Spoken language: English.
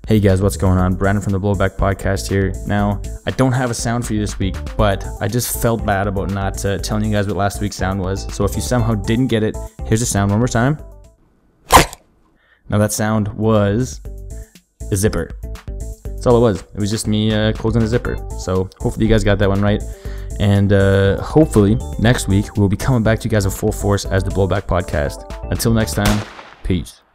Hey guys, what's going on? Brandon from the Blowback Podcast here. Now, I don't have a sound for you this week, but I just felt bad about not telling you guys what last week's sound was. So if you somehow didn't get it, here's the sound one more time. Now that sound was a zipper. That's all it was. It was just me closing a zipper. So hopefully you guys got that one right. And hopefully next week we'll be coming back to you guys in full force as the Blowback Podcast. Until next time, peace.